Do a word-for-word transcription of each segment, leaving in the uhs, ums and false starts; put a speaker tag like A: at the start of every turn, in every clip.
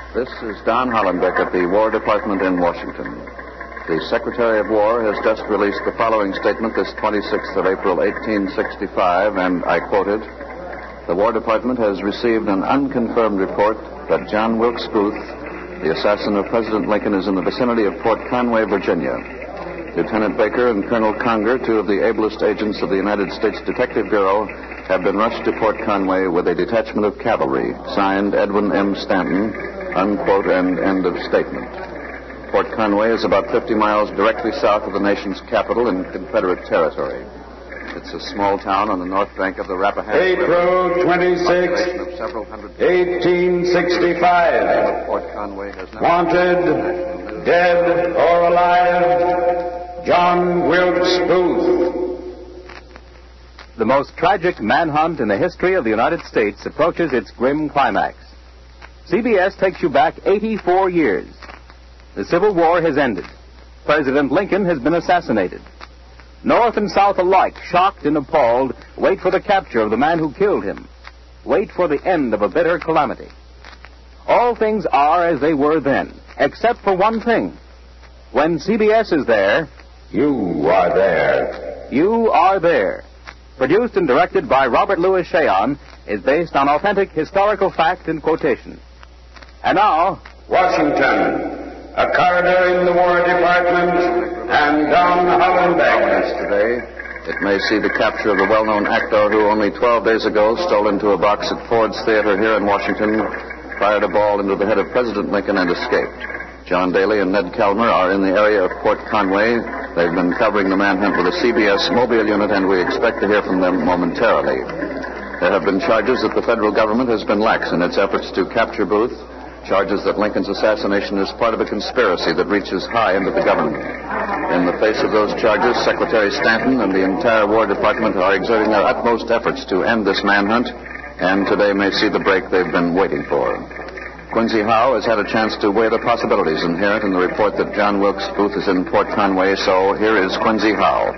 A: This is Don Hollenbeck at the War Department in Washington. The Secretary of War has just released the following statement this twenty-sixth of April, eighteen sixty-five, and I quote it. The War Department has received an unconfirmed report that John Wilkes Booth, the assassin of President Lincoln, is in the vicinity of Port Conway, Virginia. Lieutenant Baker and Colonel Conger, two of the ablest agents of the United States Detective Bureau, have been rushed to Port Conway with a detachment of cavalry, signed Edwin M. Stanton, unquote, and end of statement. Port Conway is about fifty miles directly south of the nation's capital in Confederate territory. It's a small town on the north bank of the Rappahannock
B: April twenty-sixth, eighteen sixty-five.
A: Port Conway has now
B: wanted, dead or alive, John Wilkes Booth.
C: The most tragic manhunt in the history of the United States approaches its grim climax. C B S takes you back eighty-four years. The Civil War has ended. President Lincoln has been assassinated. North and South alike, shocked and appalled, wait for the capture of the man who killed him. Wait for the end of a bitter calamity. All things are as they were then, except for one thing. When C B S is there,
B: you are there.
C: You are there. Produced and directed by Robert Louis Cheon, is based on authentic historical fact and quotation. And now,
B: Washington, a corridor in the War Department, and Don Hollenbeck.
A: Today, it may see the capture of the well-known actor who only twelve days ago stole into a box at Ford's Theater here in Washington, fired a ball into the head of President Lincoln, and escaped. John Daly and Ned Calmer are in the area of Port Conway. They've been covering the manhunt with a C B S mobile unit, and we expect to hear from them momentarily. There have been charges that the federal government has been lax in its efforts to capture Booth. Charges that Lincoln's assassination is part of a conspiracy that reaches high into the government. In the face of those charges, Secretary Stanton and the entire War Department are exerting their utmost efforts to end this manhunt, and today may see the break they've been waiting for. Quincy Howe has had a chance to weigh the possibilities inherent in the report that John Wilkes Booth is in Port Conway, so here is Quincy Howe.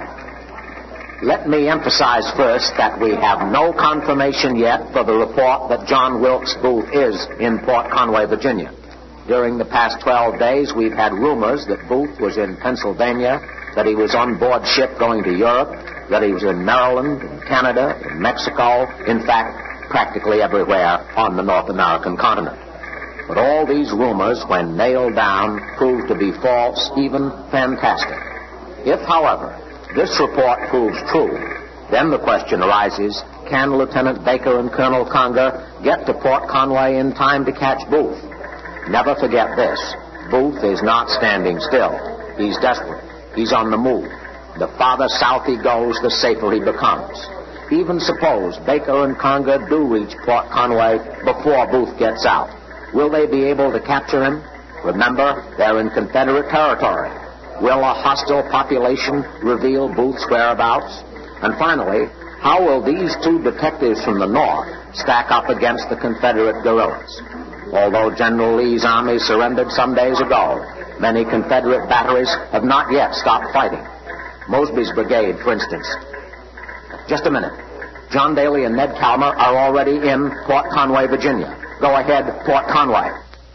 D: Let me emphasize first that we have no confirmation yet for the report that John Wilkes Booth is in Port Conway, Virginia. During the past twelve days, we've had rumors that Booth was in Pennsylvania, that he was on board ship going to Europe, that he was in Maryland, in Canada, in Mexico, in fact, practically everywhere on the North American continent. But all these rumors, when nailed down, proved to be false, even fantastic. If, however, this report proves true, then the question arises, can Lieutenant Baker and Colonel Conger get to Port Conway in time to catch Booth? Never forget this. Booth is not standing still. He's desperate. He's on the move. The farther south he goes, the safer he becomes. Even suppose Baker and Conger do reach Port Conway before Booth gets out. Will they be able to capture him? Remember, they're in Confederate territory. Will a hostile population reveal Booth's whereabouts? And finally, how will these two detectives from the north stack up against the Confederate guerrillas? Although General Lee's army surrendered some days ago, many Confederate batteries have not yet stopped fighting. Mosby's brigade, for instance. Just a minute. John Daly and Ned Calmer are already in Port Conway, Virginia. Go ahead, Port Conway.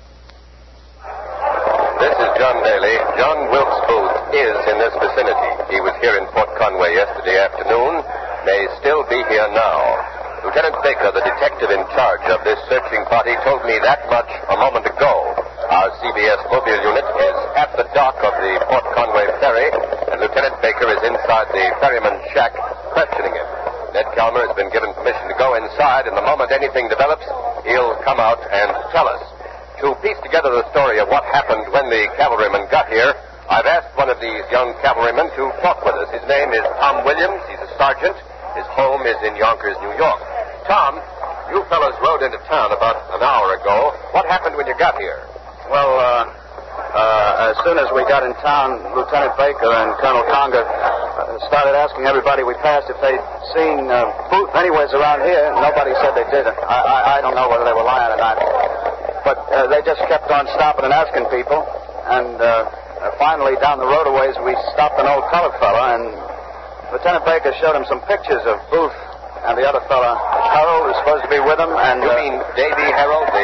E: This is John Daly. John Wilkes Booth is in this vicinity. He was here in Port Conway yesterday afternoon, may still be here now. Lieutenant Baker, the detective in charge of this searching party, told me that much a moment ago. Our C B S mobile unit is at the dock of the Port Conway ferry, and Lieutenant Baker is inside the ferryman's shack questioning him. Ned Calmer has been given permission to go inside, and the moment anything develops, he'll come out and tell us. To piece together the story of what happened when the cavalrymen got here, I've asked one of these young cavalrymen to talk with us. His name is Tom Williams. He's a sergeant. His home is in Yonkers, New York. Tom, you fellows rode into town about an hour ago. What happened when you got here?
F: Well, uh, uh, as soon as we got in town, Lieutenant Baker and Colonel Conger uh, started asking everybody we passed if they'd seen uh, Booth anywheres around here. Nobody said they did. I, I, I don't know whether they were lying or not. But uh, they just kept on stopping and asking people. And uh, finally, down the road a ways, we stopped an old colored fella, and Lieutenant Baker showed him some pictures of Booth and the other fella, Harold, who's supposed to be with him. And
E: you uh, mean Davy Harold, the stable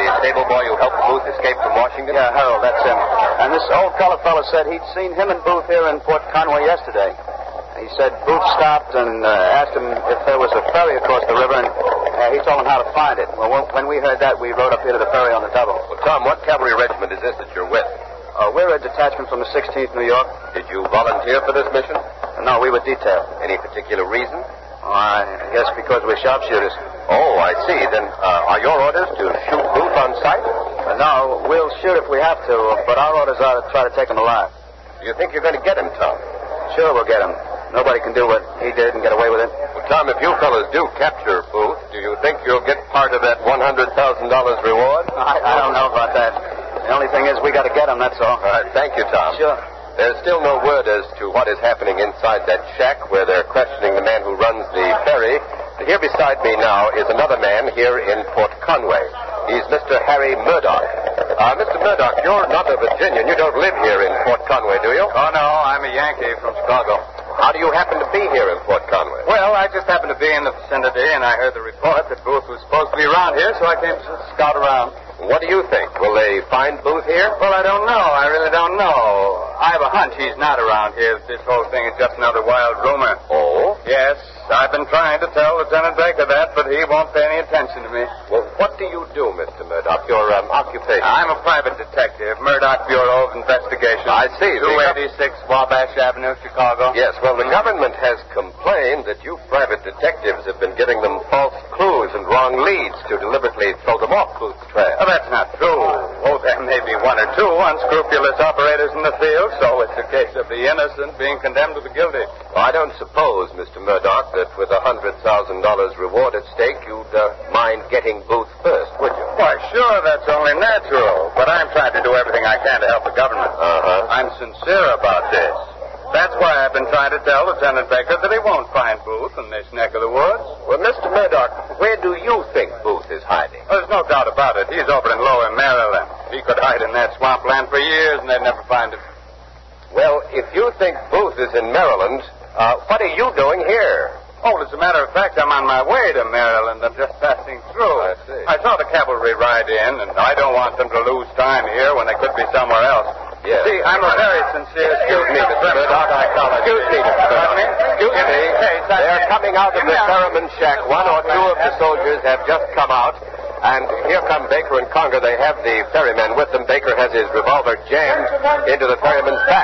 E: boy who helped Booth escape from Washington?
F: Yeah, Harold, that's him. And this old color fellow said he'd seen him and Booth here in Port Conway yesterday. He said Booth stopped and uh, asked him if there was a ferry across the river, and uh, he told him how to find it. Well, when we heard that, we rode up here to the ferry on the double.
E: Well, Tom, what cavalry regiment is this that you're with?
F: Uh, we're a detachment from the sixteenth New York.
E: Did you volunteer for this mission?
F: Uh, no, we were detailed.
E: Any particular reason?
F: Oh, I guess because we're sharpshooters.
E: Oh, I see. Then uh, are your orders to shoot Booth on sight?
F: Uh, no, we'll shoot if we have to, but our orders are to try to take him alive.
E: Do you think you're going to get him, Tom?
F: Sure, we'll get him. Nobody can do what he did and get away with it.
E: Well, Tom, if you fellows do capture Booth, do you think you'll get part of that one hundred thousand dollars reward?
F: I, I don't know about that. The only thing is we got to get him, that's all.
E: All right, thank you, Tom.
F: Sure.
E: There's still no word as to what is happening inside that shack where they're questioning the man who runs the ferry. Here beside me now is another man here in Port Conway. He's Mister Harry Murdoch. Uh, Mister Murdoch, you're not a Virginian. You don't live here in Port Conway, do you?
G: Oh, no, I'm a Yankee from Chicago.
E: How do you happen to be here in Port Conway?
G: Well, I just happened to be in the vicinity, and I heard the report that Booth was supposed to be around here, so I came to scout around.
E: What do you think? Will they find Booth here?
G: Well, I don't know. I really don't know. I have a hunch he's not around here. This whole thing is just another wild rumor.
E: Oh?
G: Yes, I've been trying to tell Lieutenant Baker that, but he won't pay any attention to me.
E: Well, what do you do, Mister Murdoch? Your um, occupation?
G: I'm a private detective, Murdoch Bureau of Investigation.
E: I see.
G: two eighty-six Wabash Avenue, Chicago.
E: Yes, well, the government has complained that you private detectives have been giving them false clues and wrong leads to deliberately throw them off Booth's trail.
G: Well, that's not true. Oh, there may be one or two unscrupulous operators in the field, so it's a case of the innocent being condemned to the guilty.
E: Well, I don't suppose, Mister Murdoch, that with a one hundred thousand dollars reward at stake, you'd uh, mind getting Booth first, would you?
G: Why, sure, that's only natural. But I'm trying to do everything I can to help the government.
E: Uh-huh.
G: I'm sincere about this. That's why I've been trying to tell Lieutenant Baker that he won't find Booth in this neck of the woods.
E: Well, Mister Murdoch, where do you think Booth is hiding?
G: Well, there's no doubt about it. He's over in Lower Maryland. He could hide in that swampland for years, and they'd never find him.
E: Well, if you think Booth is in Maryland, uh, what are you doing here?
G: Oh, as a matter of fact, I'm on my way to Maryland. I'm just passing through.
E: I see.
G: I saw the cavalry ride in, and I don't want them to lose time here when they could be somewhere else.
E: Yes.
G: See, I'm a very sincere...
E: Excuse me, Mister Murdoch. I Excuse me, Mister Murdoch. Excuse me. They're coming out of the Ferryman shack. One or two of the soldiers have just come out. And here come Baker and Conger. They have the ferryman with them. Baker has his revolver jammed into the ferryman's back.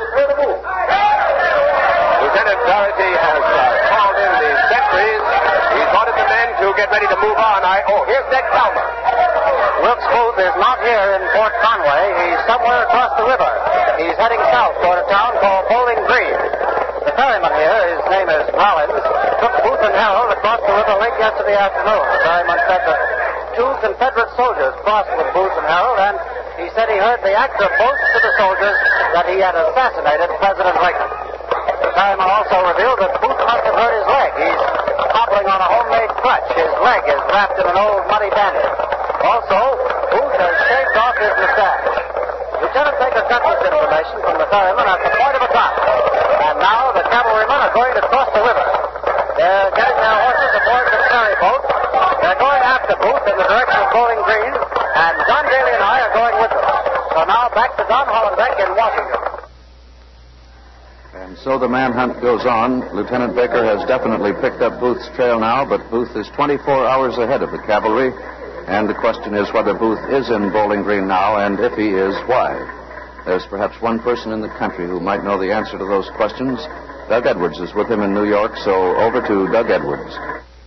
E: Lieutenant Doherty has uh, called in the sentries. He's ordered the men to get ready to move on. I Oh, here's Ned Calmer.
D: Wilkes Booth is not here in Port Conway. He's somewhere across the river. He's heading south toward a town called Bowling Green. The ferryman here, his name is Rollins, took Booth and Harold across the river late yesterday afternoon. The ferryman said that two Confederate soldiers crossed with Booth and Harold, and he said he heard the actor boast to the soldiers that he had assassinated President Lincoln. The ferryman also revealed that Booth must have hurt his leg. He's hobbling on a homemade crutch. His leg is wrapped in an old muddy bandage. Also, Booth has shaved off his mustache. Lieutenant Baker got this information from the ferryman at the point of a clock. And now the cavalrymen are going to cross the river. They're getting their horses aboard the ferry boat. They're going after Booth in the direction of Bowling Green, and John Daly and I are going with them. So now back to Don Hollenbeck in Washington.
A: And so the manhunt goes on. Lieutenant Baker has definitely picked up Booth's trail now, but Booth is twenty-four hours ahead of the cavalry. And the question is whether Booth is in Bowling Green now, and if he is, why? There's perhaps one person in the country who might know the answer to those questions. Doug Edwards is with him in New York, so over to Doug Edwards.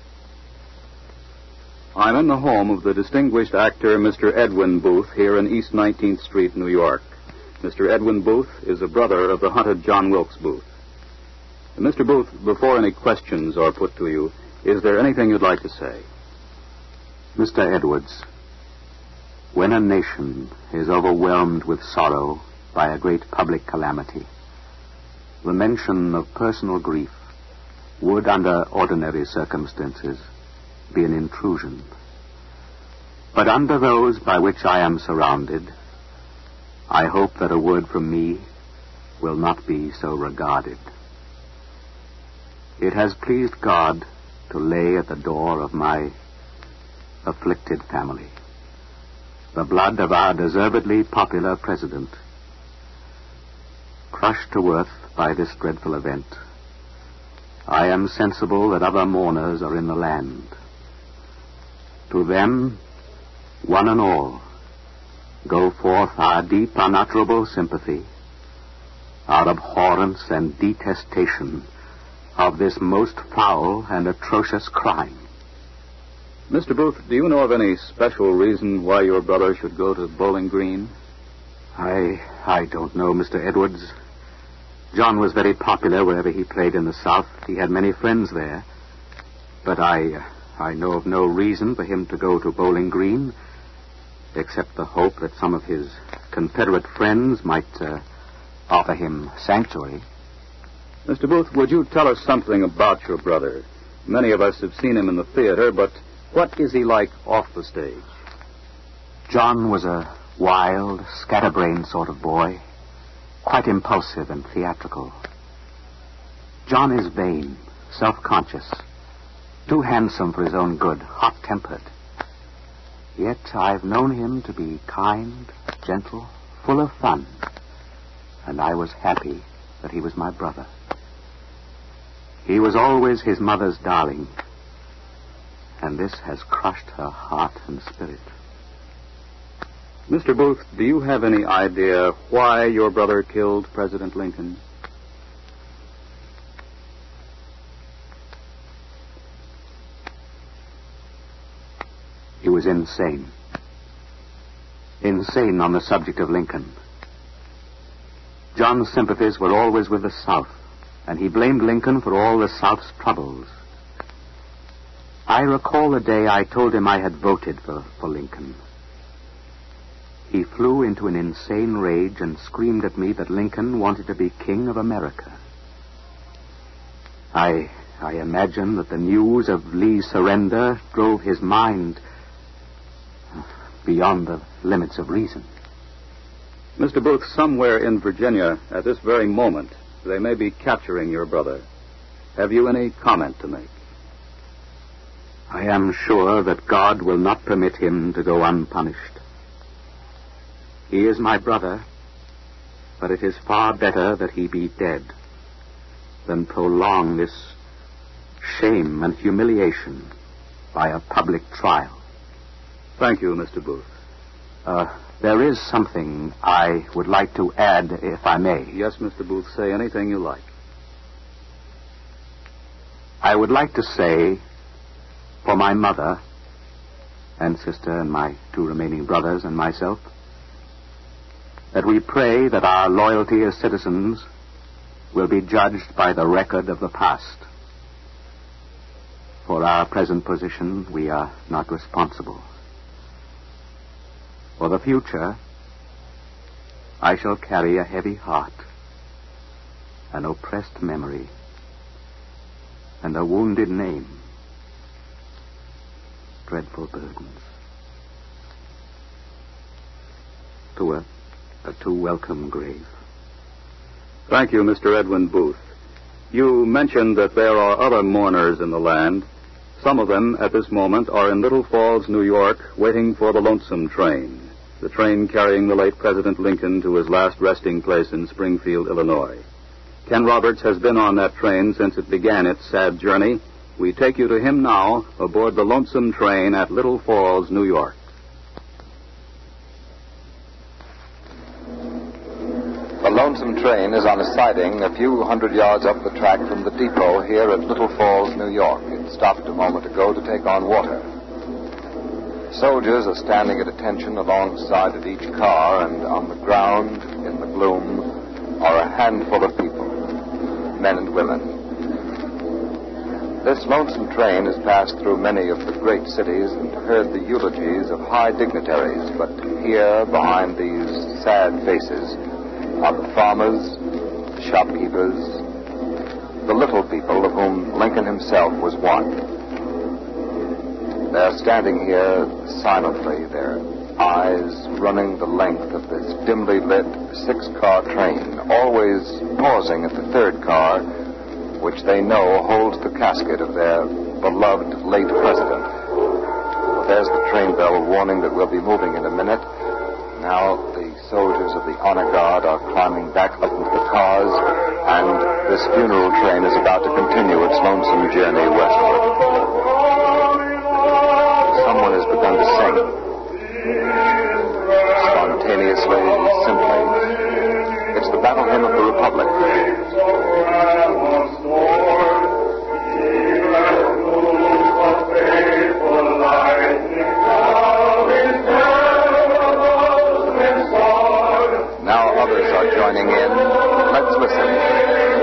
C: I'm in the home of the distinguished actor, Mister Edwin Booth, here in East nineteenth Street, New York. Mister Edwin Booth is a brother of the hunted John Wilkes Booth. Mister Booth, before any questions are put to you, is there anything you'd like to say?
H: Mister Edwards, when a nation is overwhelmed with sorrow by a great public calamity, the mention of personal grief would, under ordinary circumstances, be an intrusion. But under those by which I am surrounded, I hope that a word from me will not be so regarded. It has pleased God to lay at the door of my afflicted family the blood of our deservedly popular president. Crushed to earth by this dreadful event, I am sensible that other mourners are in the land. To them, one and all, go forth our deep, unutterable sympathy, our abhorrence and detestation of this most foul and atrocious crime.
C: Mister Booth, do you know of any special reason why your brother should go to Bowling Green?
H: I I don't know, Mister Edwards. John was very popular wherever he played in the South. He had many friends there. But I I know of no reason for him to go to Bowling Green, except the hope that some of his Confederate friends might uh, offer him sanctuary.
C: Mister Booth, would you tell us something about your brother? Many of us have seen him in the theater, but what is he like off the stage?
H: John was a wild, scatterbrained sort of boy, quite impulsive and theatrical. John is vain, self-conscious, too handsome for his own good, hot-tempered. Yet I've known him to be kind, gentle, full of fun, and I was happy that he was my brother. He was always his mother's darling, and this has crushed her heart and spirit.
C: Mister Booth, do you have any idea why your brother killed President Lincoln?
H: He was insane. Insane on the subject of Lincoln. John's sympathies were always with the South, and he blamed Lincoln for all the South's troubles. I recall the day I told him I had voted for, for Lincoln. He flew into an insane rage and screamed at me that Lincoln wanted to be king of America. I, I imagine that the news of Lee's surrender drove his mind beyond the limits of reason.
C: Mister Booth, somewhere in Virginia, at this very moment, they may be capturing your brother. Have you any comment to make?
H: I am sure that God will not permit him to go unpunished. He is my brother, but it is far better that he be dead than prolong this shame and humiliation by a public trial.
C: Thank you, Mister Booth.
H: Uh, there is something I would like to add, if I may.
C: Yes, Mister Booth, say anything you like.
H: I would like to say, for my mother and sister and my two remaining brothers and myself, that we pray that our loyalty as citizens will be judged by the record of the past. For our present position, we are not responsible. For the future, I shall carry a heavy heart, an oppressed memory, and a wounded name. Dreadful burdens. To a, a too welcome grave.
C: Thank you, Mister Edwin Booth. You mentioned that there are other mourners in the land. Some of them, at this moment, are in Little Falls, New York, waiting for the Lonesome Train, the train carrying the late President Lincoln to his last resting place in Springfield, Illinois. Ken Roberts has been on that train since it began its sad journey. We take you to him now aboard the Lonesome Train at Little Falls, New York.
A: The Lonesome Train is on a siding a few hundred yards up the track from the depot here at Little Falls, New York. It stopped a moment ago to take on water. Soldiers are standing at attention alongside of each car, and on the ground, in the gloom, are a handful of people, men and women. This lonesome train has passed through many of the great cities and heard the eulogies of high dignitaries, but here, behind these sad faces, are the farmers, the shopkeepers, the little people of whom Lincoln himself was one. They're standing here silently, their eyes running the length of this dimly lit six-car train, always pausing at the third car, which they know holds the casket of their beloved late president. Well, there's the train bell warning that we'll be moving in a minute. this funeral train is about to continue its lonesome journey westward. Someone has begun to sing. Spontaneously, simply. It's the battle hymn of the Republic. Now others are joining in. Let's listen.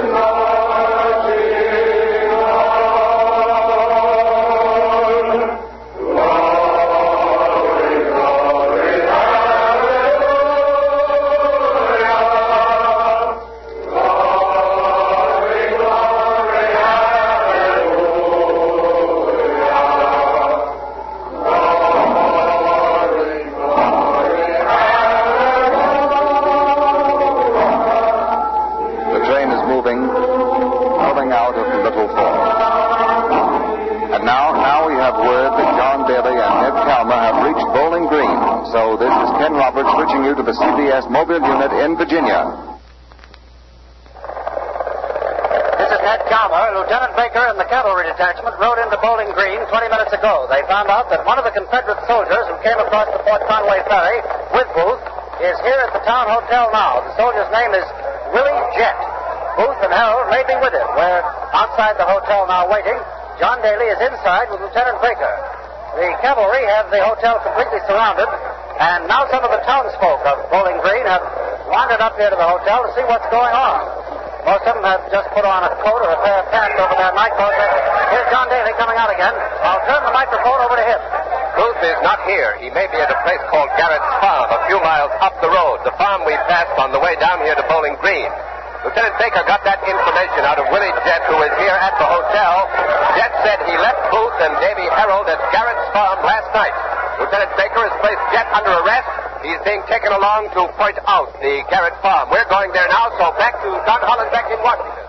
A: C B S Mobile Unit in Virginia.
I: This is Ned Calmer. Lieutenant Baker and the cavalry detachment rode into Bowling Green twenty minutes ago. They found out that one of the Confederate soldiers who came across the Port Conway ferry with Booth is here at the town hotel now. The soldier's name is Willie Jett. Booth and Harold may be with him. We're outside the hotel now waiting. John Daly is inside with Lieutenant Baker. The cavalry have the hotel completely surrounded. And now some of the townsfolk of Bowling Green have wandered up here to the hotel to see what's going on. Most of them have just put on a coat or a pair of pants over their nightcoats. Here's John Daly coming out again. I'll turn the microphone over to him.
E: Booth is not here. He may be at a place called Garrett's Farm, a few miles up the road. The farm we passed on the way down here to Bowling Green. Lieutenant Baker got that information out of Willie Jett, who is here at the hotel. Jett said he left Booth and Davy Harold at Garrett's Farm last night. Lieutenant Baker has placed Jett under arrest. He's being taken along to point out the Garrett Farm. We're going there now, so back to Don Hollenbeck in Washington.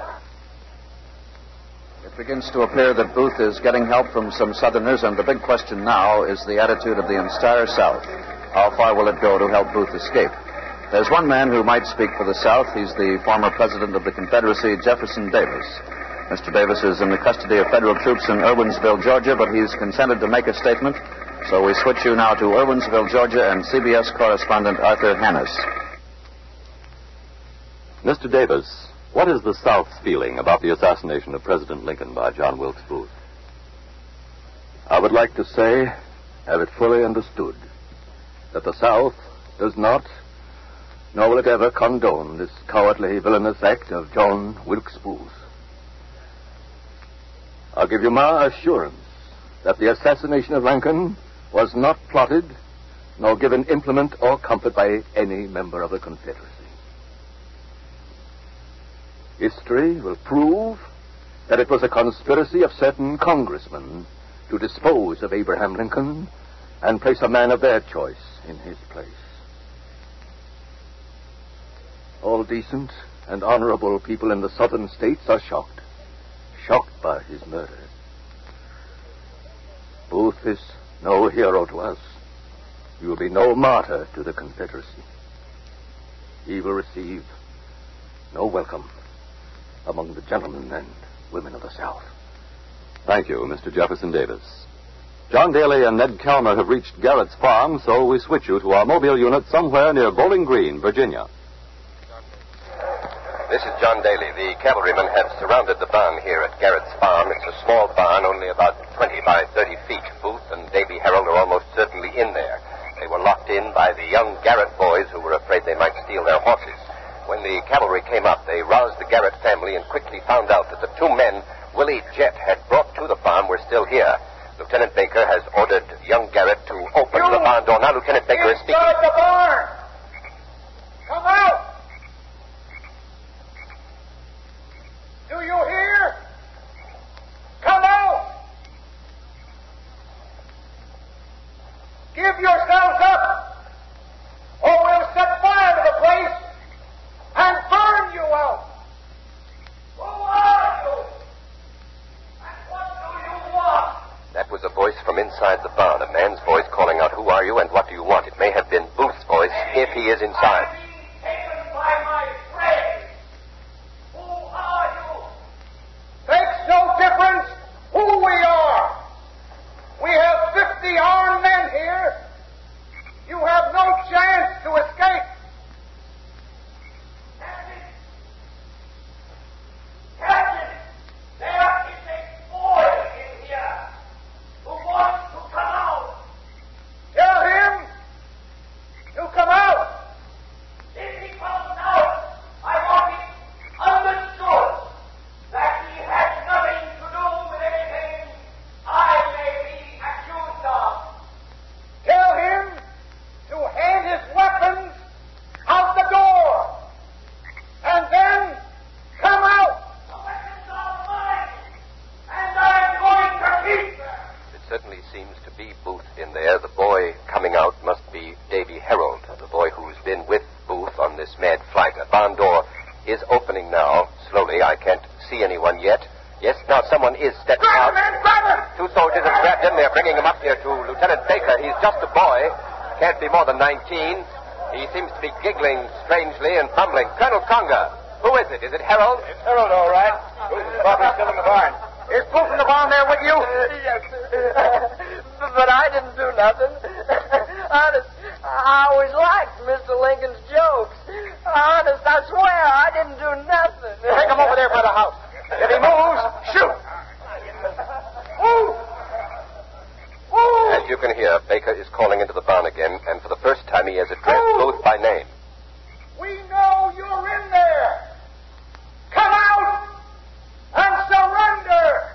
A: It begins to appear that Booth is getting help from some Southerners, and the big question now is the attitude of the entire South. How far will it go to help Booth escape? There's one man who might speak for the South. He's the former president of the Confederacy, Jefferson Davis. Mister Davis is in the custody of federal troops in Irwinsville, Georgia, but he's consented to make a statement. So we switch you now to Irwinsville, Georgia, and C B S correspondent Arthur Hannes.
J: Mister Davis, what is the South's feeling about the assassination of President Lincoln by John Wilkes Booth?
K: I would like to say, have it fully understood, that the South does not, nor will it ever condone this cowardly, villainous act of John Wilkes Booth. I'll give you my assurance that the assassination of Lincoln was not plotted, nor given implement or comfort by any member of the Confederacy. History will prove that it was a conspiracy of certain congressmen to dispose of Abraham Lincoln and place a man of their choice in his place. All decent and honorable people in the southern states are shocked, shocked by his murder. Booth is no hero to us. He will be no martyr to the Confederacy. He will receive no welcome among the gentlemen and women of the South.
J: Thank you, Mister Jefferson Davis. John Daly and Ned Calmer have reached Garrett's Farm, so we switch you to our mobile unit somewhere near Bowling Green, Virginia.
E: This is John Daly. The cavalrymen have surrounded the barn here at Garrett's Farm. It's a small barn, only about twenty by thirty feet. Booth and Davy Harold are almost certainly in there. They were locked in by the young Garrett boys who were afraid they might steal their horses. When the cavalry came up, they roused the Garrett family and quickly found out that the two men Willie Jett had brought to the farm were still here. Lieutenant Baker has ordered young Garrett to open you the barn door. Now Lieutenant Baker is speaking.
L: Inside the barn! Come out! Do you hear? Come out! Give yourselves up, or we'll set fire to the place and burn you out. Who are you? And what do you want?
E: That was a voice from inside the barn, a man's voice calling out, "Who are you and what do you want?" It may have been Booth's voice, if he is inside.
L: I'm being taken by my friends. Who are you?
E: overnight flight. A barn door is opening now, slowly. I can't see anyone yet. Yes, now someone is stepping out. Two soldiers have grabbed him. They're bringing him up here to Lieutenant Baker. He's just a boy. Can't be more than nineteen. He seems to be giggling strangely and fumbling. Colonel Conga, who is it? Is it Harold?
L: It's Harold, all right. Booth's probably still in the barn.
I: Is Booth in the barn there with you?
M: Yes, sir. But I didn't do nothing. Honest, I always liked Mister Lincoln's jokes. Honest, I swear I didn't do nothing.
I: Take him over there by the house. If he moves, shoot.
M: Move! Move!
E: As you can hear, Baker is calling into the barn again, and for the first time he has addressed Booth by name.
L: We know you're in there. Come out and surrender.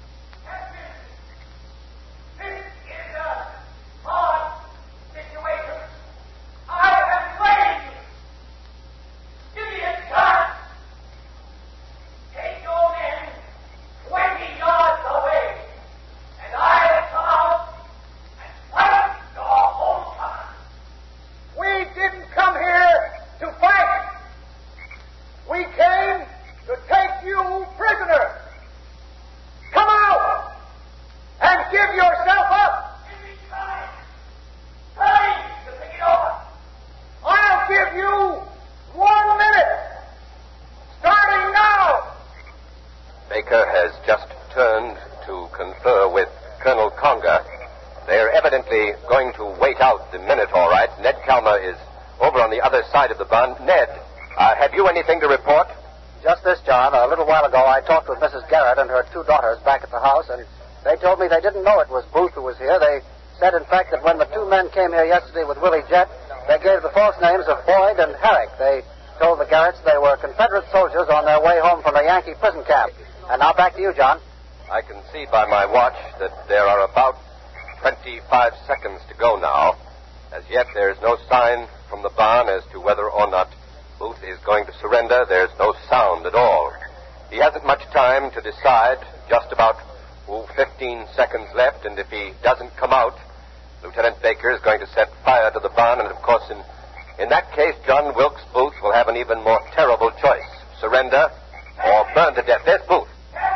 L: This is a hard situation. I have played. Give me a chance. Take your men twenty yards away, and I'll come out and fight your whole time. We didn't come here to fight. We came to take you prisoner. Come out and give yourself up. Give me time. Time to think it over. I'll give you one minute. Starting now.
E: Baker has just turned to confer with Colonel Conga. They are evidently going to wait out the minute, all right. Ned Calmer is over on the other side of the barn. Ned, uh, have you anything to report?
I: Just this, John. A little while ago, I talked with Missus Garrett and her two daughters back at the house, and they told me they didn't know it was Booth who was here. They said, in fact, that when the two men came here yesterday with Willie Jett, they gave the false names of Boyd and Herrick. They told the Garretts they were Confederate soldiers on their way home from a Yankee prison camp. And now back to you, John.
E: I can see by my watch that there are about twenty-five seconds to go now. As yet, there is no sign from the barn as to whether or not Booth is going to surrender. There's no sound at all. He hasn't much time to decide. Just about ooh, fifteen seconds left, and if he doesn't come out, Lieutenant Baker is going to set fire to the barn, and of course, in, in that case, John Wilkes Booth will have an even more terrible choice. Surrender or burn to death. There's Booth.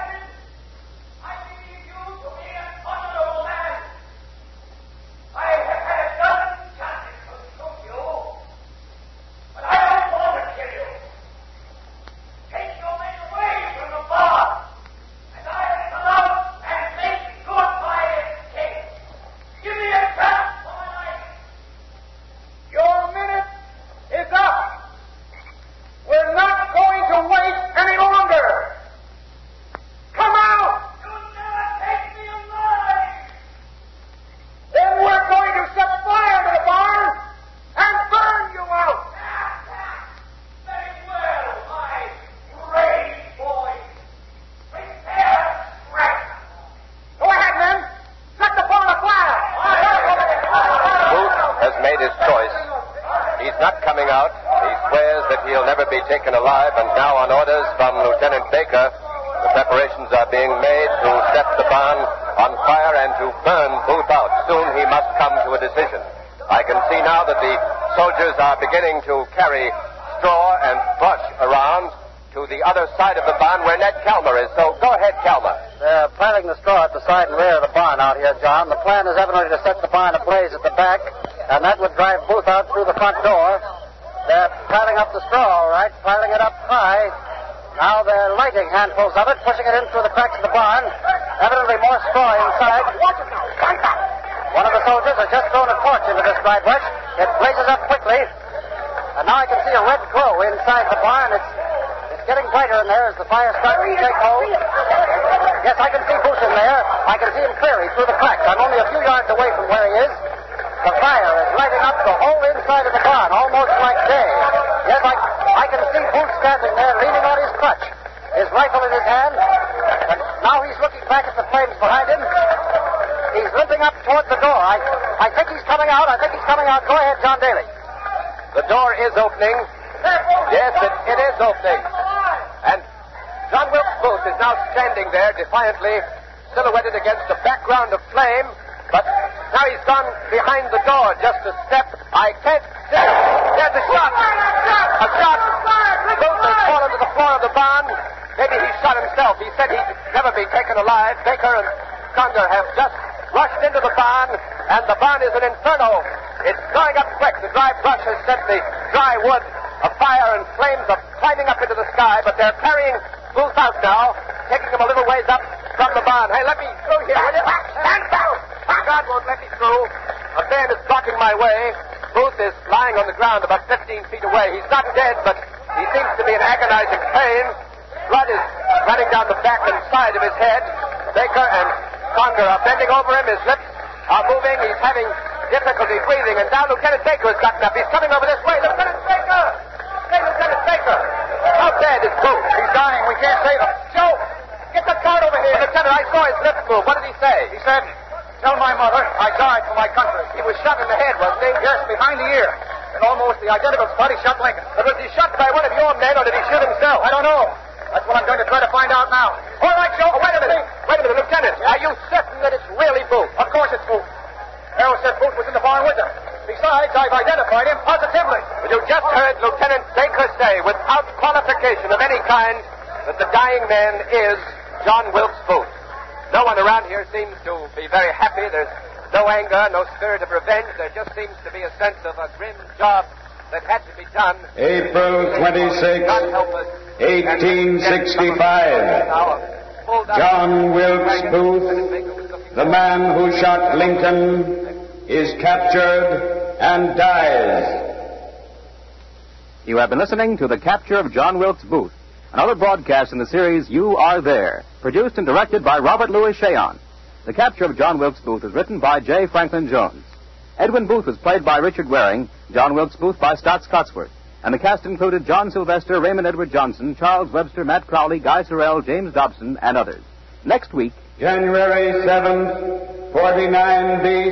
E: Taken alive, and now on orders from Lieutenant Baker, the preparations are being made to set the barn on fire and to burn Booth out. Soon he must come to a decision. I can see now that the soldiers are beginning to carry straw and brush around to the other side of the barn where Ned Calmer is. So go ahead, Calmer.
I: They're piling the straw at the side and rear of the barn out here, John. The plan is evidently to set the barn ablaze at the back, and that would drive Booth out through the front door. They're piling up the straw, all right, piling it up high. Now they're lighting handfuls of it, pushing it in through the cracks of the barn. Evidently more straw inside. One of the soldiers has just thrown a torch into this dry brush. It blazes up quickly. And now I can see a red glow inside the barn. It's it's getting brighter in there as the fire starts to take hold. Yes, I can see Booth in there. I can see him clearly through the cracks. I'm only a few yards away from where he is. The fire is lighting up the whole inside of the barn, almost like day. Yes, I, I can see Booth standing there, leaning on his crutch, his rifle in his hand. And now he's looking back at the flames behind him. He's limping up toward the door. I, I think he's coming out. I think he's coming out. Go ahead, John Daly.
E: The door is opening. Yes, it, it is opening. And John Wilkes Booth is now standing there defiantly, silhouetted against a background of flame. But now he's gone behind the door just a step. I can't see. There's a shot. A shot. himself. He said he'd never be taken alive. Baker and Conger have just rushed into the barn, and the barn is an inferno. It's going up quick. The dry brush has set the dry wood afire, and flames are climbing up into the sky, but they're carrying Booth out now, taking him a little ways up from the barn. Hey, let me through here, will you? Stand down! God won't let me through. A man is blocking my way. Booth is lying on the ground about fifteen feet away. He's not dead, but he seems to be in agonizing pain. Blood is running down the back and side of his head. Baker and Conger are bending over him. His lips are moving. He's having difficulty breathing. And now Lieutenant Baker has gotten up. He's coming over this way. Lieutenant Baker! Hey, Lieutenant Baker! How bad is Booth? He's dying. We can't save him. Joe, get the cart over here. Lieutenant, I saw his lips move. What did he say? He said, tell my mother I died for my country. He was shot in the head, wasn't he? Yes, behind the ear. And almost the identical spot he shot Lincoln. But was he shot by one of your men, or did he shoot himself? I don't know. That's what I'm going to try to find out now. All right, Joe. Oh, wait a minute. Wait a minute, Lieutenant. Are you certain that it's really Booth? Of course it's Booth. Harold said Booth was in the barn with them. Besides, I've identified him positively. But you just heard Lieutenant Baker say, without qualification of any kind, that the dying man is John Wilkes Booth. No one around here seems to be very happy. There's no anger, no spirit of revenge. There just seems to be a sense of a grim job that had to be done.
B: April twenty-sixth, eighteen sixty-five. John Wilkes Booth, the man who shot Lincoln, is captured and dies.
C: You have been listening to The Capture of John Wilkes Booth, another broadcast in the series You Are There, produced and directed by Robert Louis Cheon. The Capture of John Wilkes Booth was written by J. Franklin Jones. Edwin Booth was played by Richard Waring, John Wilkes Booth by Stott Scotsworth, and the cast included John Sylvester, Raymond Edward Johnson, Charles Webster, Matt Crowley, Guy Sorrell, James Dobson, and others. Next week,
B: January seventh, forty-nine B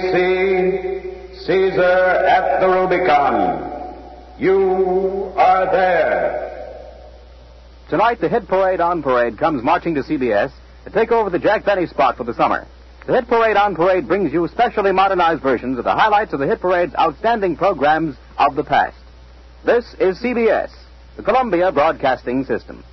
B: C, Caesar at the Rubicon. You are there.
C: Tonight, the hit Parade on Parade comes marching to C B S to take over the Jack Benny spot for the summer. The Hit Parade on Parade brings you specially modernized versions of the highlights of the Hit Parade's outstanding programs of the past. This is C B S, the Columbia Broadcasting System.